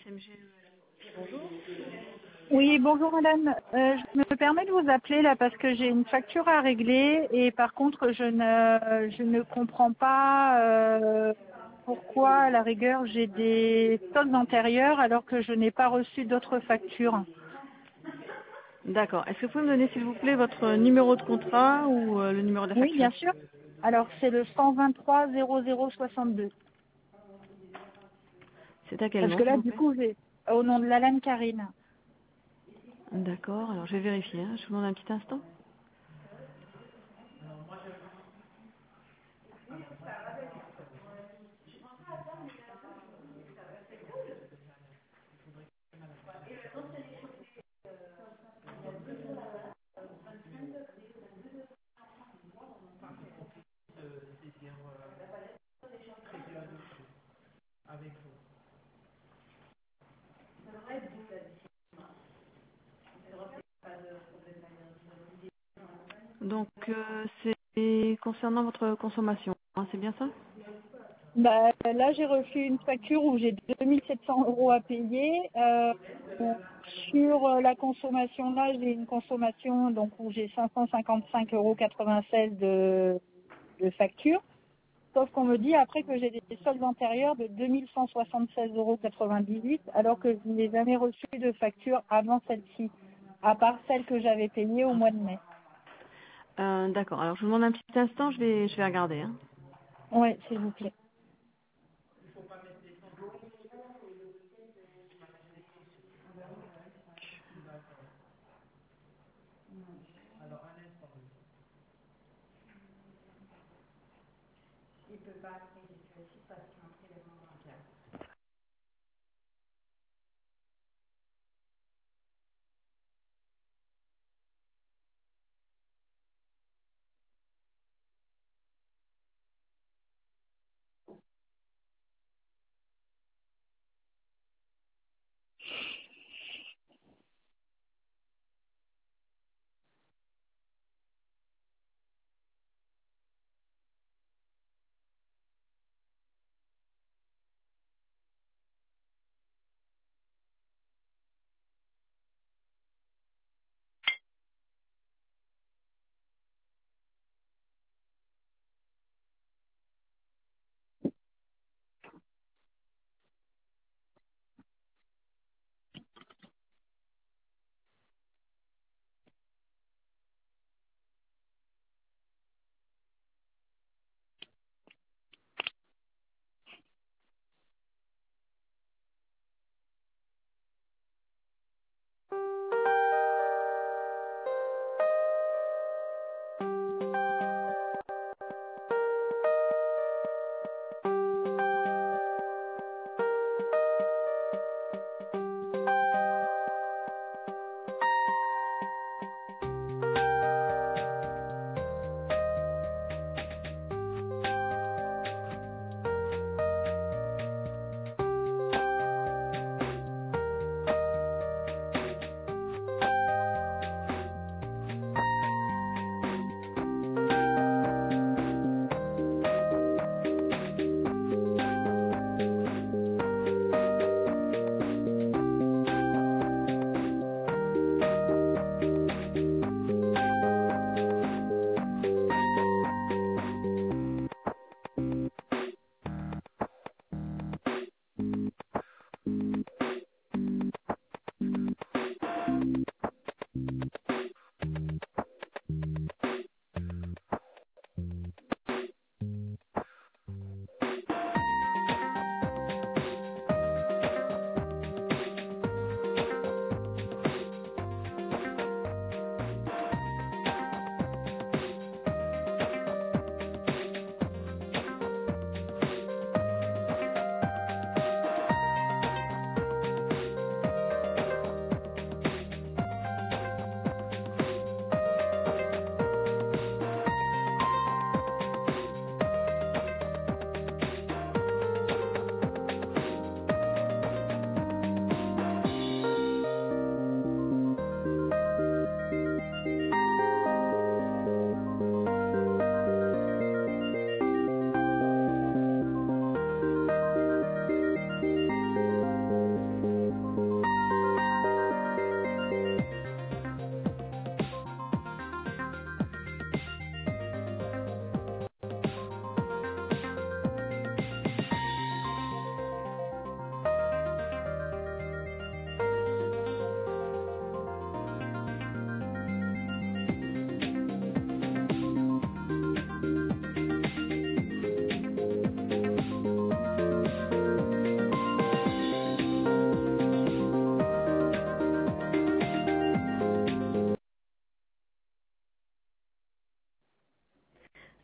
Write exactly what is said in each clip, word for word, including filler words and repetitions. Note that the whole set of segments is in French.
Oui, bonjour madame. Euh, je me permets de vous appeler là parce que j'ai une facture à régler et par contre je ne je ne comprends pas euh, pourquoi à la rigueur j'ai des soldes antérieurs alors que je n'ai pas reçu d'autres factures. D'accord. Est-ce que vous pouvez me donner, s'il vous plaît, votre numéro de contrat ou euh, le numéro de la Oui, bien facture? sûr. Alors c'est le cent vingt-trois zéro zéro soixante-deux. C'est à quel Parce nom, que s'il là vous du plaît? coup j'ai au nom de l'Alain Karine. D'accord. Alors, je vais vérifier. Hein. Je vous demande un petit instant. Donc, euh, c'est concernant votre consommation. Hein, c'est bien ça? Bah, là, j'ai reçu une facture où j'ai deux mille sept cents euros à payer. Euh, sur euh, la consommation, là, j'ai une consommation donc où j'ai cinq cent cinquante-cinq euros quatre-vingt-seize de, de facture. Sauf qu'on me dit après que j'ai des soldes antérieurs de deux mille cent soixante-seize euros quatre-vingt-dix-huit, alors que je n'ai jamais reçu de facture avant celle-ci, à part celle que j'avais payée au mois de mai. Euh, D'accord. Alors, je vous demande un petit instant. Je vais, je vais regarder. Hein. Oui, s'il vous plaît.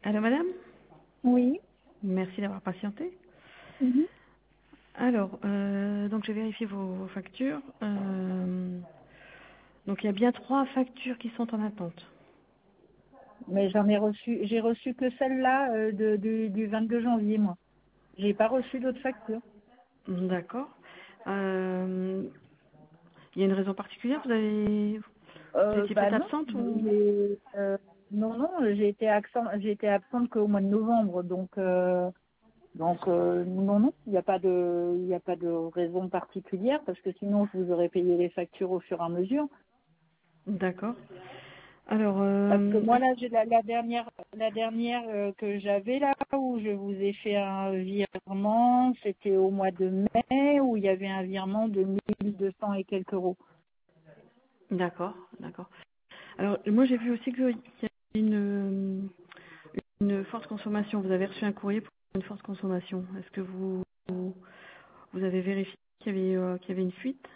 Allô, madame? Oui. Merci d'avoir patienté. Mhm. Alors, euh, donc j'ai vérifié vos, vos factures. Euh, donc il y a bien trois factures qui sont en attente. Mais j'en ai reçu, j'ai reçu que celle-là euh, de, du, du vingt-deux janvier, moi. J'ai pas reçu d'autres factures. D'accord. Euh, il y a une raison particulière? Vous avez, vous Euh, étiez bah peut-être non, absente ou? j'ai, euh, non, non, j'ai été absente, j'ai été absente qu'au mois de novembre, donc, euh, donc euh, non, non, il n'y a pas de, il n'y a pas de raison particulière parce que sinon je vous aurais payé les factures au fur et à mesure. D'accord. Alors, Parce que euh, moi là, j'ai la, la dernière, la dernière euh, que j'avais là où je vous ai fait un virement, c'était au mois de mai où il y avait un virement de mille deux cents et quelques euros. d'accord, d'accord. Alors, moi j'ai vu aussi qu'il y a une, une forte consommation. Vous avez reçu un courrier pour une forte consommation. Est-ce que vous, vous avez vérifié qu'il y avait, euh, qu'il y avait une fuite?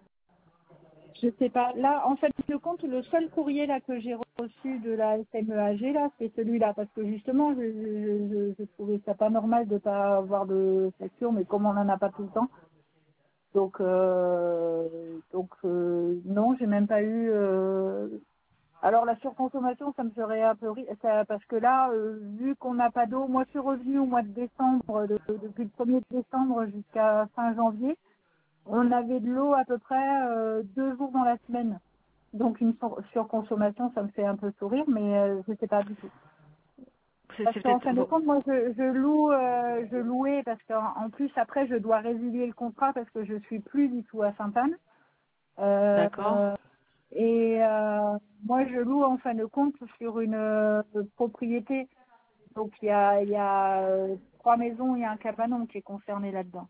Je sais pas. Là, en fait, de compte, le seul courrier là que j'ai reçu de la S M E A G là, c'est celui-là, parce que justement, je, je, je, je trouvais ça pas normal de pas avoir de facture, mais comme on n'en a pas tout le temps, donc euh, donc euh, non, j'ai même pas eu. Euh... Alors la surconsommation, ça me ferait un peu rire, ça- parce que là, euh, vu qu'on n'a pas d'eau, moi je suis revenue au mois de décembre, de- depuis le premier décembre jusqu'à fin janvier. On avait de l'eau à peu près euh, deux jours dans la semaine. Donc une sur- surconsommation, ça me fait un peu sourire, mais euh, je sais pas du tout. C'est Parce c'est qu'en peut-être... fin de bon, compte, moi je, je loue, euh, je louais parce qu'en en plus après je dois résilier le contrat parce que je suis plus du tout à Sainte-Anne. Euh, d'accord. euh, et euh, moi je loue en fin de compte sur une euh, propriété. Donc il y a, il y a euh, trois maisons, il y a un cabanon qui est concerné là-dedans.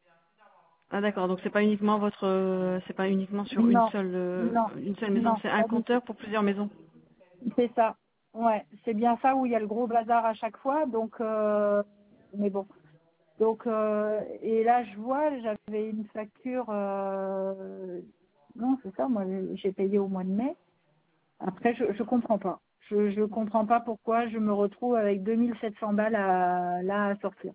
Ah d'accord, donc c'est pas uniquement votre, euh, c'est pas uniquement sur une Non, seule, euh, non, une seule maison, non, c'est un pas du tout. compteur pour plusieurs maisons. C'est ça. Ouais, c'est bien ça où il y a le gros bazar à chaque fois. Donc, euh, mais bon. Donc, euh, et là, je vois, j'avais une facture. Euh, non, c'est ça. Moi, j'ai payé au mois de mai. Après, je, je comprends pas. Je, je comprends pas pourquoi je me retrouve avec deux mille sept cents balles à, là à sortir.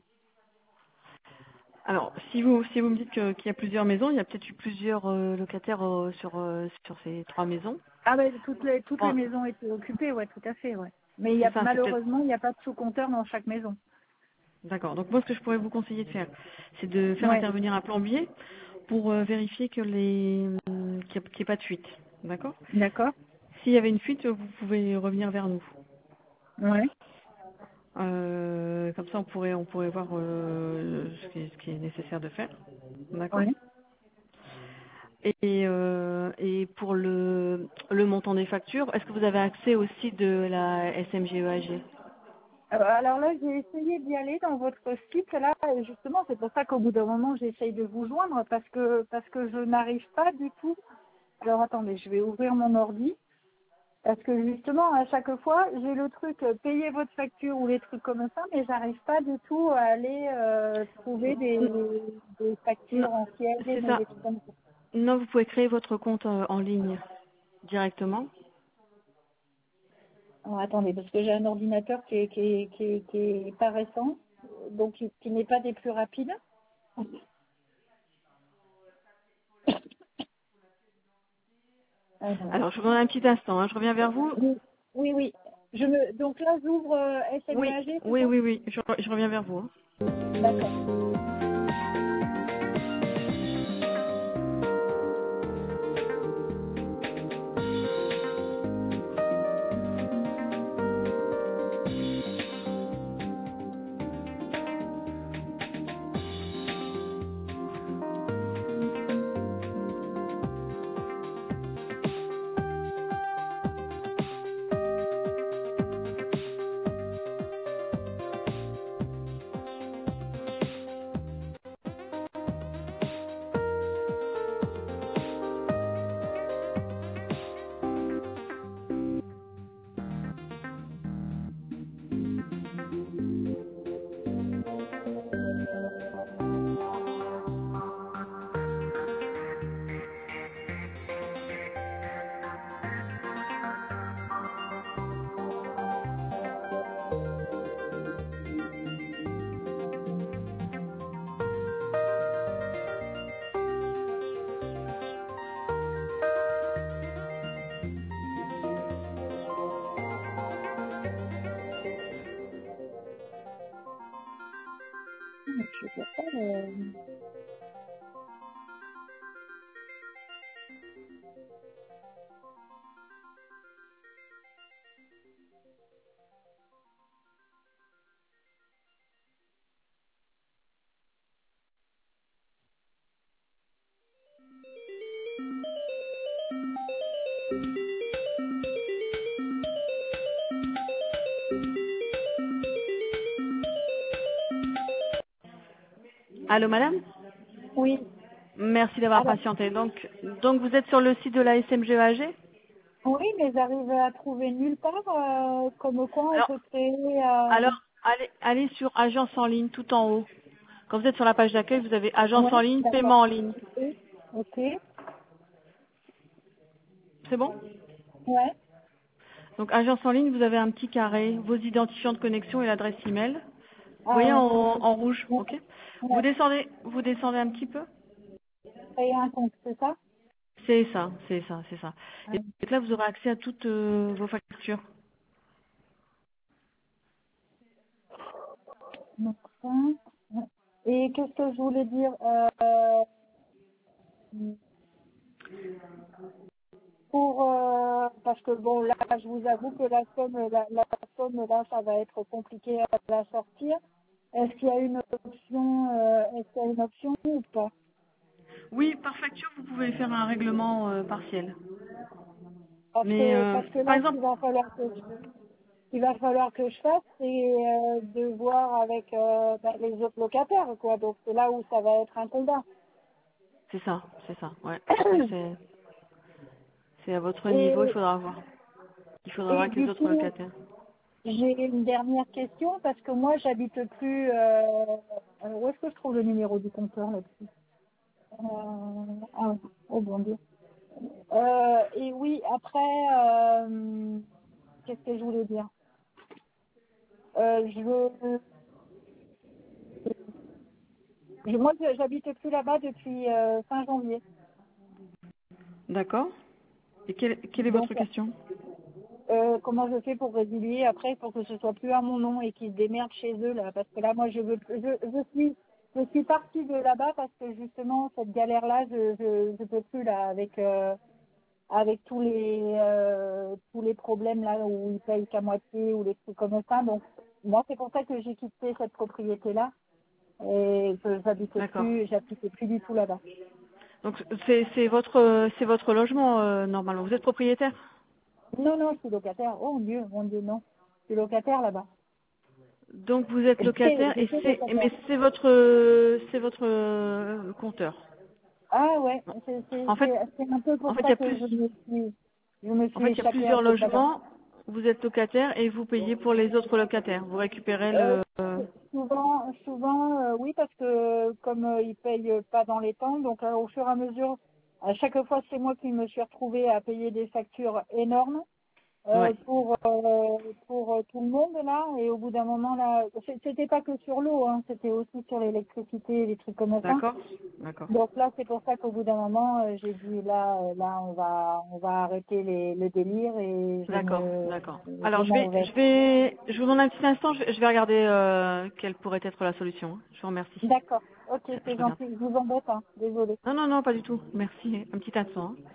Alors, si vous, si vous me dites que- qu'il y a plusieurs maisons, il y a peut-être eu plusieurs euh, locataires euh, sur, euh, sur ces trois maisons. Ah ben, toutes les toutes les Bon, maisons étaient occupées, ouais, tout à fait, ouais. Mais il y a c'est ça, c'est peut-être. malheureusement, il n'y a pas de sous-compteur dans chaque maison. D'accord. Donc moi, ce que je pourrais vous conseiller de faire, c'est de faire Ouais, intervenir un plombier pour euh, vérifier que les, hum, qu'il n'y ait pas de fuite. D'accord. d'accord. S'il y avait une fuite, vous pouvez revenir vers nous. Ouais, Euh, comme ça, on pourrait, on pourrait voir euh, ce, qui est, ce qui est nécessaire de faire. D'accord. ouais. Et, euh, et pour le, le montant des factures, est-ce que vous avez accès au site de la S M G E A G? Euh, Alors là, j'ai essayé d'y aller dans votre site. Là, et justement, c'est pour ça qu'au bout d'un moment, j'essaye de vous joindre parce que parce que je n'arrive pas du tout. Alors attendez, je vais ouvrir mon ordi parce que justement, à chaque fois, j'ai le truc euh, payer votre facture ou les trucs comme ça, mais j'arrive pas du tout à aller euh, trouver des, des Non, factures c'est anciennes et ça. des trucs comme ça. Non, vous pouvez créer votre compte euh, en ligne directement. Alors attendez, parce que j'ai un ordinateur qui est qui est, qui est, qui est pas récent, donc qui, qui n'est pas des plus rapides. Alors. Alors, je vous demande un petit instant, hein, je reviens vers vous. Oui, oui, oui. Je me, donc là, j'ouvre euh, Oui, S M E A G, c'est oui, ça? oui, oui, je, je reviens vers vous. Hein. D'accord. je sais pas, euh, Allô, madame? oui. Merci d'avoir Alors, patienté. Donc, donc vous êtes sur le site de la S M G E A G? oui, mais j'arrive à trouver nulle part euh, comme quoi on Alors, peut créer. Euh... alors allez, allez sur agence en ligne tout en haut. Quand vous êtes sur la page d'accueil, vous avez agence Ouais, en ligne, d'accord. paiement en ligne. Ok. Ok. C'est bon? Ouais. Donc agence en ligne, vous avez un petit carré, vos identifiants de connexion et l'adresse email. Vous Ah voyez en, ouais. en rouge, Ouais. ok? Vous Ouais. descendez, vous descendez un petit peu. Créer un compte, c'est ça? C'est ça, c'est ça, c'est ça. Ah, Et donc là, vous aurez accès à toutes euh, vos factures. donc ça. Ouais. Et qu'est-ce que je voulais dire euh, pour euh, parce que bon là je vous avoue que la somme la, la somme là ça va être compliqué à la sortir. Est-ce qu'il y a une option euh, est-ce qu'il y a une option ou pas? Oui, par facture, vous pouvez faire un règlement euh, partiel. Parce Mais que euh, parce que par là ce qu'il exemple, va falloir que je, il va falloir que je fasse c'est euh, de voir avec euh, bah, les autres locataires quoi. Donc c'est là où ça va être un combat. c'est ça, c'est ça, ouais. Ça c'est, c'est à votre niveau, il et faudra voir. Il faudra voir et avec les du autres coup locataires. j'ai une dernière question parce que moi j'habite plus euh, euh, où est-ce que je trouve le numéro du compteur là-dessus? Euh, ah, oh bon Dieu. Euh, et oui, après, euh, qu'est-ce que je voulais dire? Euh, je veux, je- moi, je- j'habite plus là-bas depuis euh, fin janvier. D'accord. Et quelle, quelle est Donc, votre question? euh, comment je fais pour résilier après pour que ce soit plus à mon nom et qu'ils se démerdent chez eux là? Parce que là, moi, je veux, je, je suis, je suis partie de là-bas parce que justement cette galère-là, je, je, je peux plus là avec. Euh, avec tous les euh, tous les problèmes là où ils payent qu'à moitié ou les trucs comme ça. Donc moi c'est pour ça que j'ai quitté cette propriété là et que j'habitais D'accord. plus j'habitais plus du tout là-bas. Donc c'est, c'est votre, c'est votre logement euh, normalement. Vous êtes propriétaire? Non non je suis locataire. Oh mon Dieu mon Dieu non je suis locataire là-bas. Donc vous êtes J'étais locataire et j'étais c'est, locataire. mais c'est votre, c'est votre euh, compteur. Ah ouais c'est c'est En fait, c'est c'est un peu en pour fait, il y ça a que plus, je me suis je me en fait, suis il y a échappée un plusieurs peu de là-bas. logements. Vous êtes locataire et vous payez pour les autres locataires. Vous récupérez Euh, le. euh, souvent, souvent, euh, oui, parce que comme euh, ils payent pas dans les temps, donc euh, au fur et à mesure, à chaque fois, c'est moi qui me suis retrouvée à payer des factures énormes euh, Ouais. pour euh, pour euh, tout le monde là. Et au bout d'un moment là, c'est- c'était pas que sur l'eau, hein, c'était aussi sur l'électricité, les trucs comme ça. D'accord. D'accord. Donc là, c'est pour ça qu'au bout d'un moment, euh, j'ai dit là, euh, là, on va on va arrêter les, le délire et je D'accord, me d'accord. je Alors je m'en vais, vais. je vais, je vous demande un petit instant, je, je vais regarder euh, quelle pourrait être la solution. Je vous remercie. D'accord. Ok, Je, je c'est regarde. gentil. Je vous embête, hein. Désolée. Non, non, non, pas du tout. Merci. Un petit instant. Hein.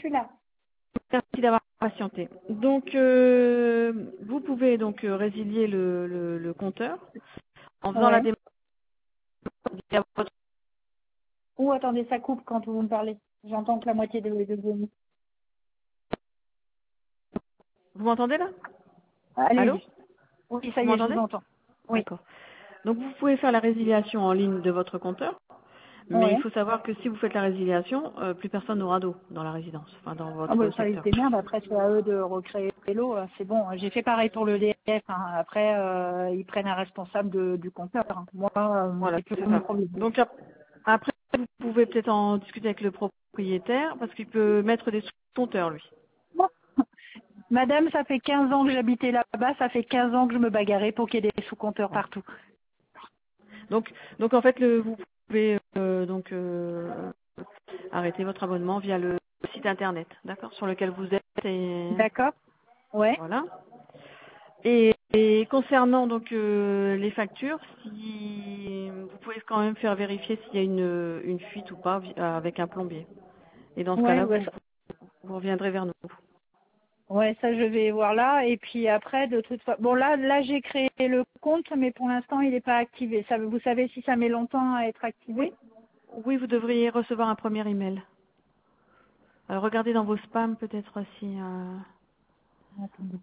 suis là. Merci d'avoir patienté. Donc, euh, vous pouvez donc euh, résilier le, le, le compteur en faisant la Ouais. démarche via votre... Ou attendez, ça coupe quand vous me parlez. J'entends que la moitié de de de- Vous m'entendez là? Allô? Allez-y. Oui, ça Vous y est, je m'entendez? vous entends. Oui. D'accord. Donc, vous pouvez faire la résiliation en ligne de votre compteur, mais il Ouais. faut savoir que si vous faites la résiliation, euh, plus personne n'aura d'eau dans la résidence, enfin dans Ah votre bah ça ils secteur. se démerdent, après c'est à eux de recréer l'eau, hein. C'est bon, j'ai fait pareil pour le D F, hein. Après euh, ils prennent un responsable de, du compteur, hein. Moi euh, Voilà, c'est plus c'est mon ça. problème. Donc, ap- après, vous pouvez peut-être en discuter avec le propriétaire, parce qu'il peut mettre des sous-compteurs, lui. Bon. Madame, ça fait quinze ans que j'habitais là-bas, ça fait quinze ans que je me bagarrais pour qu'il y ait des sous-compteurs Bon. partout. Donc, donc en fait, le, vous pouvez euh, donc euh, arrêter votre abonnement via le site internet, d'accord, sur lequel vous êtes. Et D'accord. Ouais. voilà. Et, et concernant donc euh, les factures, si vous pouvez quand même faire vérifier s'il y a une, une fuite ou pas vi- avec un plombier. Et dans ce Ouais, cas-là, ouais, vous, ça, vous reviendrez vers nous. ouais, ça je vais voir là. Et puis après, de toute façon, bon là, là j'ai créé le compte, mais pour l'instant il n'est pas activé. Ça, vous savez si ça met longtemps à être Oui, activé? oui, vous devriez recevoir un premier email. Euh, regardez dans vos spams peut-être si. euh, Attendez.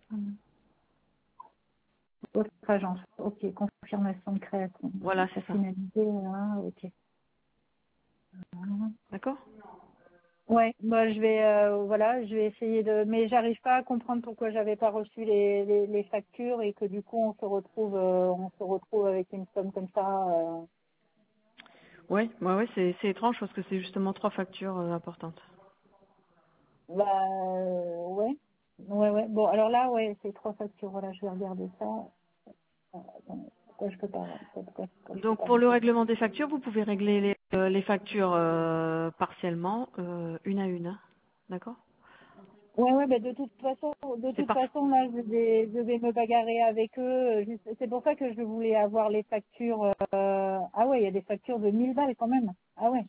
Votre agence. Ok, confirmation de création. Voilà, Pour c'est ça. finaliser, hein, ok. D'accord. Ouais, moi je vais euh, voilà, je vais essayer de mais j'arrive pas à comprendre pourquoi j'avais pas reçu les, les, les factures et que du coup on se retrouve euh, on se retrouve avec une somme comme ça. Euh, Ouais, ouais, ouais, c'est c'est étrange parce que c'est justement trois factures euh, importantes. bah euh, ouais. Ouais ouais. Bon alors là ouais, c'est trois factures, voilà, je vais regarder ça. Euh, attendez, pourquoi je peux pas pourquoi, pourquoi je peux Donc pas pour le rentrer. règlement des factures, vous pouvez régler les, euh, les factures euh, partiellement, euh, une à une. Hein. D'accord? Ouais, ouais, bah de toute façon, de C'est toute parfait. façon, là, je vais, je vais me bagarrer avec eux. Euh, juste- C'est pour ça que je voulais avoir les factures. euh, Ah ouais, il y a des factures de mille balles quand même. Ah ouais.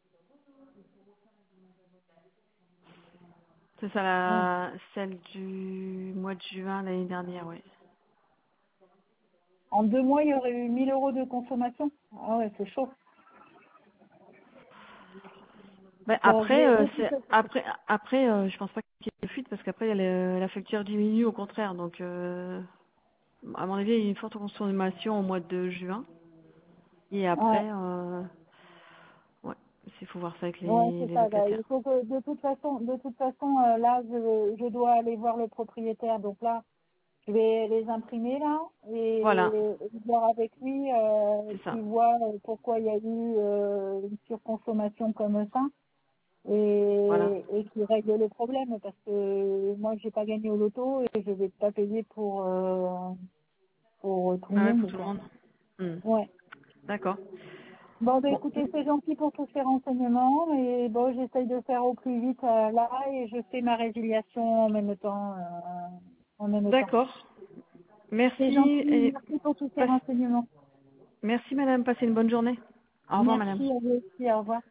C'est ça Ouais. la celle du mois de juin l'année dernière, oui. En deux mois, il y aurait eu mille euros de consommation. Ah ouais, c'est chaud. Ben, Bon, je après, vais. euh, De toute c'est façon- après après euh, je pense pas qu'il y ait de fuite parce qu'après le- la facture diminue au contraire. Donc euh, à mon avis, il y a une forte consommation au mois de juin. Et Ouais, après, euh, ouais, il faut voir ça avec ouais, les, c'est les ça. Bah, locataires. il faut que, de toute façon, de toute façon, euh, là, je, je dois aller voir le propriétaire. Donc là, je vais les imprimer là Voilà, et voir avec lui euh, c'est ça. qu'il voit euh, pourquoi il y a eu euh, une surconsommation comme ça Voilà. et, et qu'il règle le problème parce que moi j'ai pas gagné au loto et je vais pas payer pour euh, pour tout le Ah ouais, pour monde tout le quoi. monde. Hmm. Ouais. D'accord. Bon bah Bon, écoutez, c'est gentil pour tous ces renseignements et bon j'essaye de faire au plus vite euh, là et je fais ma résiliation en même temps euh, en même temps. d'accord. C'est Merci gentil, et merci pour tous ces passe- renseignements. merci madame, passez une bonne journée. Au revoir Merci madame. à vous aussi, au revoir.